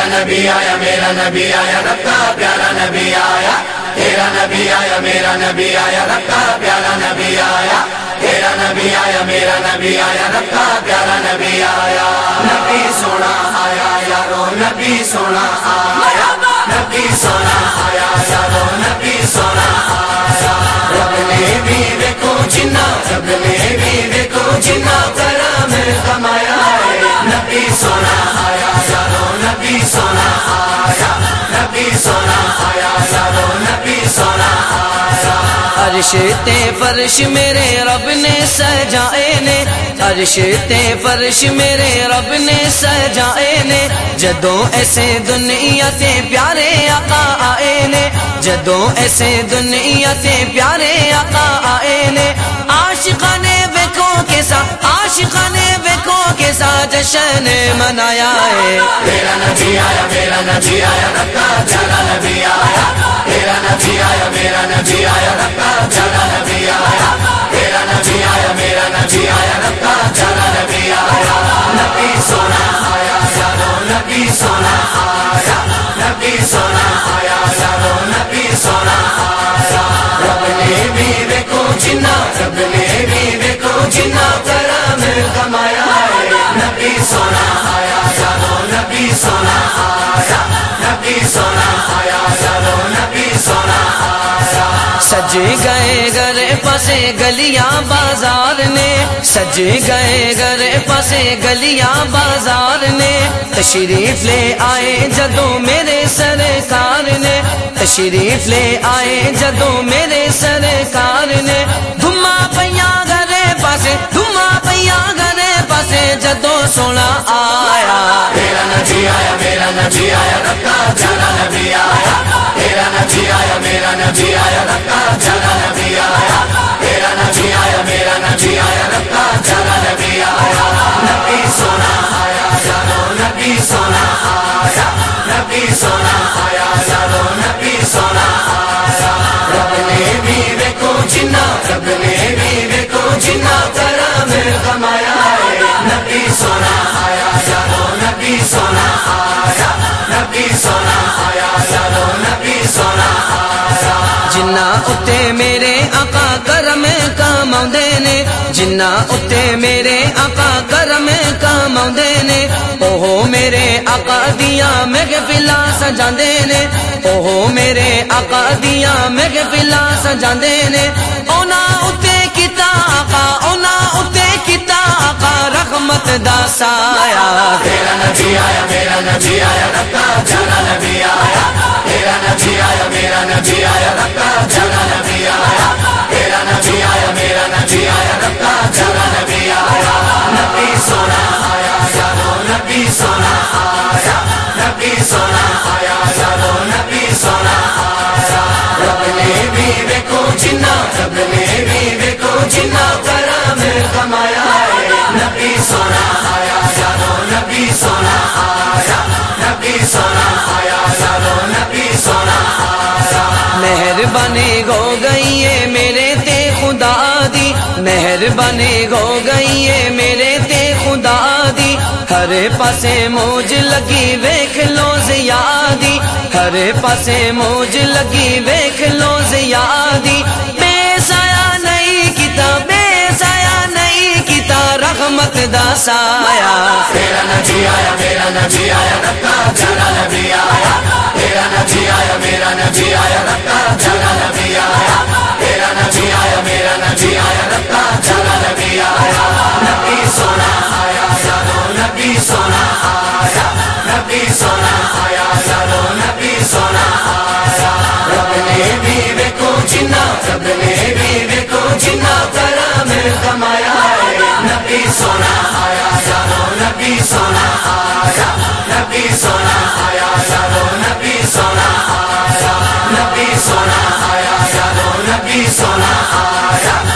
نبی آیا میرا نبی آیا رب کا پیارا نبی آیا تیرا نبی آیا میرا نبی آیا رب کا پیارا نبی آیا تیرا نبی آیا میرا نبی آیا رب کا پیارا نبی آیا نبی سونا آیا یارو نبی سونا آیا نبی سونا آیا یارو نبی سونا آیا رب نے بھی دیکھو جنا رب نے بھی دیکھو جنا کرم کمایا ہے نبی سونا آیا یارو نبی سونا آیا نبی سونا آیا یارو نبی سونا آیا عرش تے فرش میرے رب نے سجائے نے عرش تے فرش میرے رب نے سجائے نے جدوں ایسے دنیا تے پیارے آقا آئے نے جدوں ایسے دنیا تے پیارے آقا آئے نے عاشقانے ویکھو کے ساتھ عاشقانے ویکھو کے ساتھ جشن منایا ہے تیرا نبی آیا میرا نبی آیا رب کا پیارا نبی آیا تیرا نبی آیا میرا نبی آیا رب کا پیارا نبی آیا تیرا نبی آیا میرا نبی آیا رب کا پیارا نبی آیا نبی سونا آیا یارو نبی سونا آیا نبی سونا آیا یارو نبی سونا آیا رب نے بھی دیکھو جنا رب نے بھی دیکھو جنا کرم کمایا ہے نبی سونا آیا یارو نبی سونا آیا نبی سونا آیا یارو نبی سونا آیا سج گئے گھر پاسے گلیاں بازار نے سج گئے گھر پاسے گلیاں بازار نے تشریف لے آئے جدوں میرے سرکار نے تشریف لے آئے جدوں میرے سرکار نے دھما پیا گھر پاسے دھما پیا گھر پاسے جدوں سونا آیا تیرا نبی آیا میرا نبی آیا رب کا پیارا نبی آیا تیرا نبی آیا میرا نبی آیا رب کا پیارا نبی آیا تیرا نبی آیا میرا نبی آیا رب کا پیارا نبی آیا نبی سونا آیا یارو نبی سونا آیا نبی سونا آیا یارو نبی سونا آیا رب نے بھی دیکھو جنا رب نے بھی دیکھو جنا کرم کمایا ہے نبی سونا آیا یارو نبی سونا آیا نبی سونا آیا یارو نبی سونا آیا جنا اتے میرے آقا کرم کماؤندے نے جنا اتے میرے آقا کرم کماؤندے نے اوہ میرے آقا دیاں محفلاں سجاندے نے اوہ میرے آقا دیاں محفلاں سجاندے نے اونا اتے کیتا آقا اونا اتے کیتا آقا رحمت دا سایہ تیرا نبی آیا میرا نبی آیا رب کا پیارا نبی آیا تیرا نبی آیا میرا نبی آیا رب کا پیارا نبی آیا تیرا نبی آیا میرا نبی آیا رب کا پیارا نبی آیا نبی سونا آیا یارو نبی سونا آیا نبی سونا آیا یارو نبی سونا آیا رب نے بھی دیکھو جنا رب نے بھی دیکھو جنا کرم کمایا ہے نبی سونا آیا یارو نبی سونا آیا نبی سونا آیا یارو نبی سونا آیا مہربانی ہو گئی ہے میرے تے خدا دی مہربانی ہو گئی ہے میرے تے خدا دی ہر پاسے موج لگی ویکھ لو زیادی ہر پاسے موج لگی ویکھ لو زیادی بے سایہ نہیں کیتا بے سایہ نہیں کیتا رحمت دا سایہ تیرا نبی آیا میرا نبی آیا رب کا پیارا نبی آیا تیرا نبی آیا میرا نبی آیا رب کا پیارا نبی آیا تیرا نبی آیا میرا نبی آیا رب کا پیارا نبی آیا نبی سونا آیا یارو نبی سونا آیا نبی سونا آیا یارو نبی سونا آیا رب نے بھی دیکھو جنا رب نے بھی دیکھو جنا کرم کمایا ہے نبی سونا آیا یارو نبی سونا آیا نبی سونا آیا یارو نبی سونا آیا نبی سونا آیا یارو نبی سونا آیا